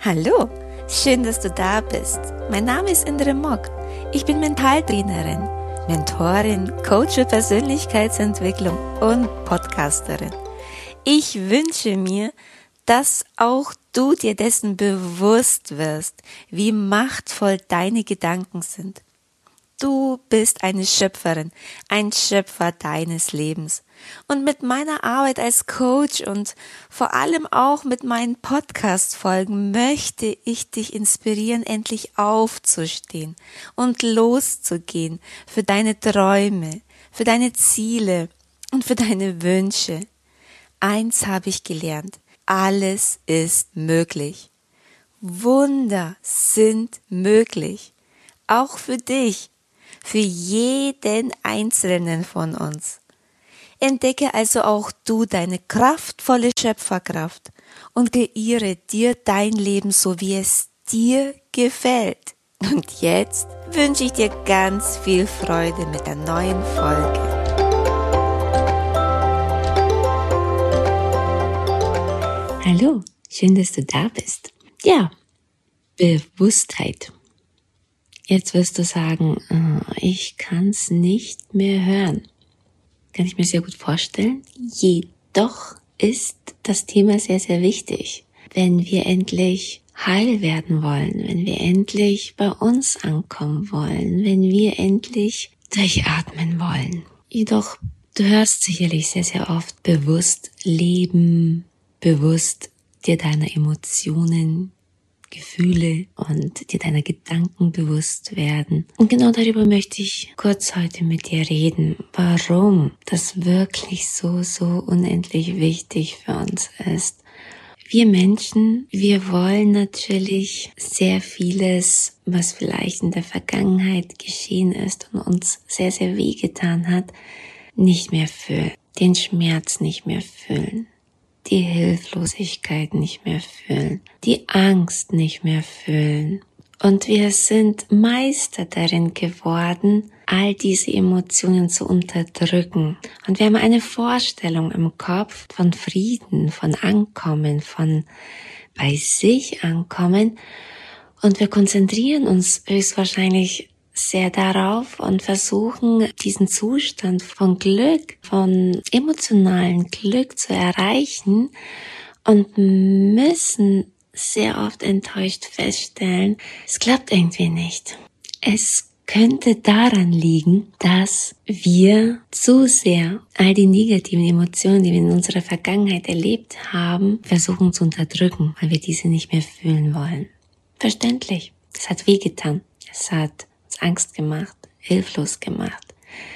Hallo, schön, dass du da bist. Mein Name ist Indre Mock. Ich bin Mentaltrainerin, Mentorin, Coach für Persönlichkeitsentwicklung und Podcasterin. Ich wünsche mir, dass auch du dir dessen bewusst wirst, wie machtvoll deine Gedanken sind. Du bist eine Schöpferin, ein Schöpfer deines Lebens. Und mit meiner Arbeit als Coach und vor allem auch mit meinen Podcast-Folgen möchte ich dich inspirieren, endlich aufzustehen und loszugehen für deine Träume, für deine Ziele und für deine Wünsche. Eins habe ich gelernt: Alles ist möglich. Wunder sind möglich. Auch für dich. Für jeden Einzelnen von uns. Entdecke also auch du deine kraftvolle Schöpferkraft und kreiere dir dein Leben so, wie es dir gefällt. Und jetzt wünsche ich dir ganz viel Freude mit der neuen Folge. Hallo, schön, dass du da bist. Ja, Bewusstheit. Jetzt wirst du sagen, ich kann es nicht mehr hören. Kann ich mir sehr gut vorstellen. Jedoch ist das Thema sehr, sehr wichtig. Wenn wir endlich heil werden wollen, wenn wir endlich bei uns ankommen wollen, wenn wir endlich durchatmen wollen. Jedoch, du hörst sicherlich sehr, sehr oft bewusst leben, bewusst dir deiner Emotionen, Gefühle und dir deiner Gedanken bewusst werden. Und genau darüber möchte ich kurz heute mit dir reden, warum das wirklich so unendlich wichtig für uns ist. Wir Menschen, wir wollen natürlich sehr vieles, was vielleicht in der Vergangenheit geschehen ist und uns sehr, sehr wehgetan hat, nicht mehr fühlen, den Schmerz nicht mehr fühlen. Die Hilflosigkeit nicht mehr fühlen, die Angst nicht mehr fühlen. Und wir sind Meister darin geworden, all diese Emotionen zu unterdrücken. Und wir haben eine Vorstellung im Kopf von Frieden, von Ankommen, von bei sich ankommen. Und wir konzentrieren uns höchstwahrscheinlich sehr darauf und versuchen, diesen Zustand von Glück, von emotionalen Glück zu erreichen und müssen sehr oft enttäuscht feststellen, es klappt irgendwie nicht. Es könnte daran liegen, dass wir zu sehr all die negativen Emotionen, die wir in unserer Vergangenheit erlebt haben, versuchen zu unterdrücken, weil wir diese nicht mehr fühlen wollen. Verständlich. Es hat wehgetan. Es hat Angst gemacht, hilflos gemacht.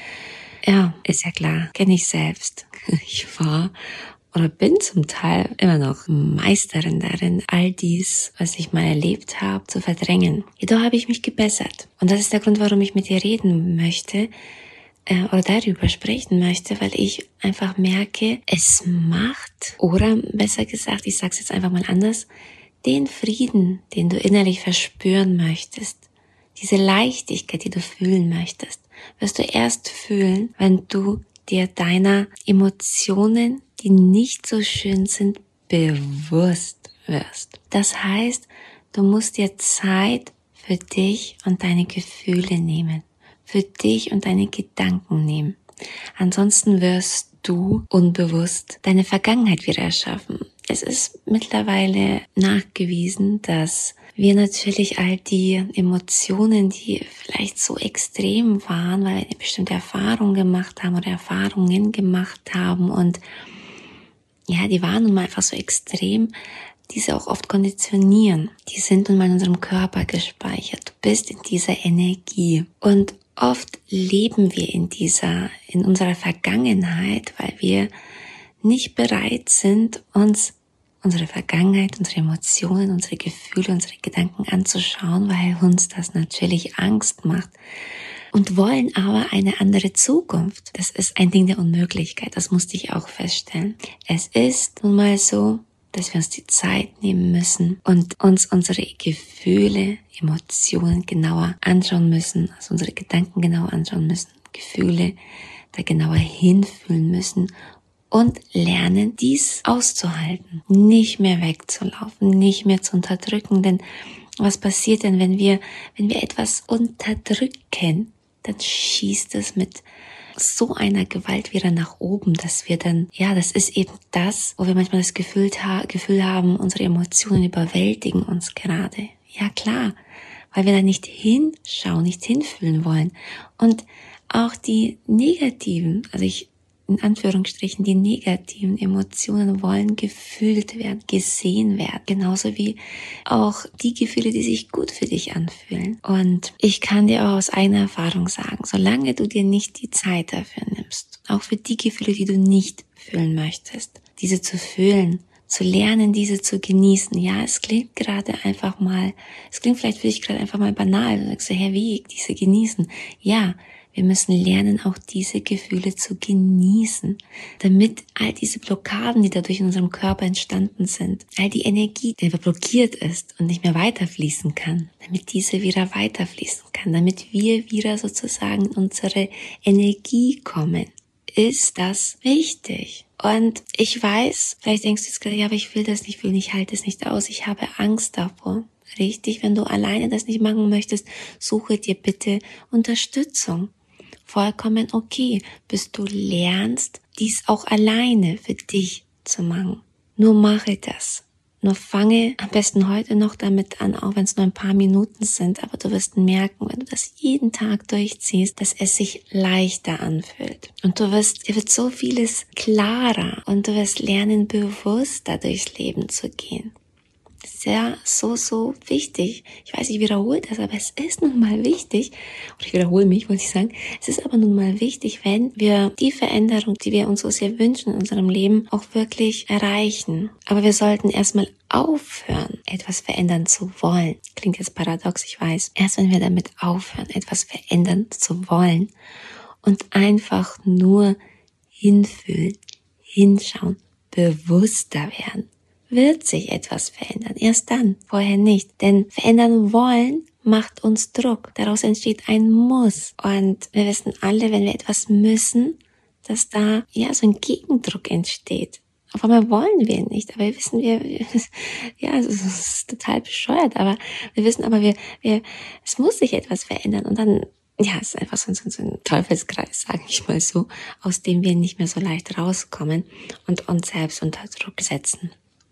Ja, ist ja klar, kenne ich selbst. Ich war oder bin zum Teil immer noch Meisterin darin, all dies, was ich mal erlebt habe, zu verdrängen. Jedoch habe ich mich gebessert. Und das ist der Grund, warum ich mit dir reden möchte oder darüber sprechen möchte, weil ich einfach merke, es macht, oder besser gesagt, ich sage es jetzt einfach mal anders, den Frieden, den du innerlich verspüren möchtest, diese Leichtigkeit, die du fühlen möchtest, wirst du erst fühlen, wenn du dir deiner Emotionen, die nicht so schön sind, bewusst wirst. Das heißt, du musst dir Zeit für dich und deine Gefühle nehmen, für dich und deine Gedanken nehmen. Ansonsten wirst du unbewusst deine Vergangenheit wieder erschaffen. Es ist mittlerweile nachgewiesen, dass wir natürlich all die Emotionen, die vielleicht so extrem waren, weil wir eine bestimmte Erfahrung gemacht haben oder Erfahrungen gemacht haben und ja, die waren nun mal einfach so extrem, diese auch oft konditionieren. Die sind nun mal in unserem Körper gespeichert. Du bist in dieser Energie und oft leben wir in unserer Vergangenheit, weil wir nicht bereit sind, uns unsere Vergangenheit, unsere Emotionen, unsere Gefühle, unsere Gedanken anzuschauen, weil uns das natürlich Angst macht. Und wollen aber eine andere Zukunft. Das ist ein Ding der Unmöglichkeit, das musste ich auch feststellen. Es ist nun mal so, dass wir uns die Zeit nehmen müssen und uns unsere Gefühle, Emotionen genauer anschauen müssen, also unsere Gedanken genauer anschauen müssen, Gefühle da genauer hinfühlen müssen, und lernen, dies auszuhalten, nicht mehr wegzulaufen, nicht mehr zu unterdrücken, denn was passiert denn, wenn wir etwas unterdrücken, dann schießt es mit so einer Gewalt wieder nach oben, dass wir dann, das ist eben das, wo wir manchmal das Gefühl haben, unsere Emotionen überwältigen uns gerade. Ja klar, weil wir da nicht hinschauen, nicht hinfühlen wollen. Und auch die negativen, in Anführungsstrichen, die negativen Emotionen wollen gefühlt werden, gesehen werden. Genauso wie auch die Gefühle, die sich gut für dich anfühlen. Und ich kann dir auch aus eigener Erfahrung sagen, solange du dir nicht die Zeit dafür nimmst, auch für die Gefühle, die du nicht fühlen möchtest, diese zu fühlen, zu lernen, diese zu genießen. Ja, es klingt vielleicht für dich gerade einfach mal banal. Du sagst, wie, diese genießen? Ja, wir müssen lernen, auch diese Gefühle zu genießen, damit all diese Blockaden, die dadurch in unserem Körper entstanden sind, all die Energie, die blockiert ist und nicht mehr weiterfließen kann, damit diese wieder weiterfließen kann, damit wir wieder sozusagen in unsere Energie kommen, ist das wichtig. Und ich weiß, vielleicht denkst du jetzt gerade, aber ich will das nicht, ich halte es nicht aus, ich habe Angst davor. Richtig, wenn du alleine das nicht machen möchtest, suche dir bitte Unterstützung. Vollkommen okay, bis du lernst, dies auch alleine für dich zu machen. Nur mache das. Nur fange am besten heute noch damit an, auch wenn es nur ein paar Minuten sind, aber du wirst merken, wenn du das jeden Tag durchziehst, dass es sich leichter anfühlt. Und dir wird so vieles klarer und du wirst lernen, bewusster durchs Leben zu gehen. Sehr, so wichtig. Ich weiß, ich wiederhole das, aber es ist nun mal wichtig, oder ich wiederhole mich, wollte ich sagen, es ist aber nun mal wichtig, wenn wir die Veränderung, die wir uns so sehr wünschen in unserem Leben, auch wirklich erreichen. Aber wir sollten erstmal aufhören, etwas verändern zu wollen. Klingt jetzt paradox, ich weiß. Erst wenn wir damit aufhören, etwas verändern zu wollen und einfach nur hinfühlen, hinschauen, bewusster werden, wird sich etwas verändern. Erst dann, vorher nicht. Denn verändern wollen macht uns Druck. Daraus entsteht ein Muss. Und wir wissen alle, wenn wir etwas müssen, dass da so ein Gegendruck entsteht. Auf einmal wollen wir nicht, aber wir wissen, es ist total bescheuert, aber wir wissen es muss sich etwas verändern und dann, es ist einfach so ein Teufelskreis, sage ich mal so, aus dem wir nicht mehr so leicht rauskommen und uns selbst unter Druck setzen.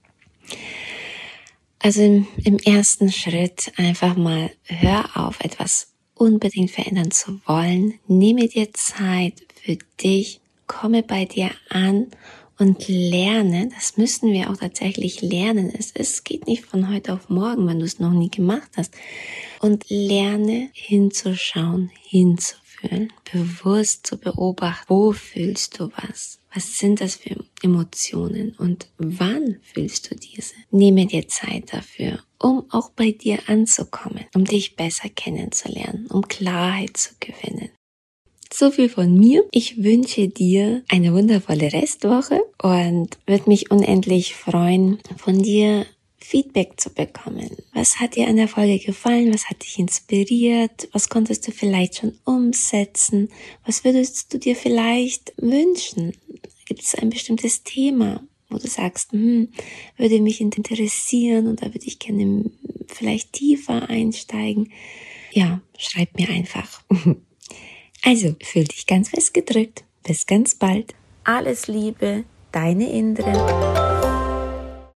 Also im ersten Schritt einfach mal hör auf, etwas unbedingt verändern zu wollen. Nehme dir Zeit für dich, komme bei dir an und lerne. Das müssen wir auch tatsächlich lernen. Es geht nicht von heute auf morgen, wenn du es noch nie gemacht hast. Und lerne hinzuschauen, hinzufühlen, bewusst zu beobachten. Wo fühlst du was? Was sind das für Emotionen und wann fühlst du diese? Nehme dir Zeit dafür, um auch bei dir anzukommen, um dich besser kennenzulernen, um Klarheit zu gewinnen. So viel von mir. Ich wünsche dir eine wundervolle Restwoche und würde mich unendlich freuen, von dir Feedback zu bekommen. Was hat dir an der Folge gefallen? Was hat dich inspiriert? Was konntest du vielleicht schon umsetzen? Was würdest du dir vielleicht wünschen? Gibt es ein bestimmtes Thema, wo du sagst, würde mich interessieren und da würde ich gerne vielleicht tiefer einsteigen? Ja, schreib mir einfach. Also, fühl dich ganz fest gedrückt. Bis ganz bald. Alles Liebe, deine Indre.